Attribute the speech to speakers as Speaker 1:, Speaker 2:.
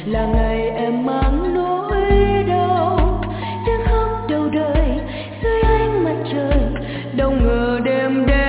Speaker 1: là ngày em mang nỗi đau tiếng khóc đầu đời dưới ánh mặt trời đâu ngờ đêm đêm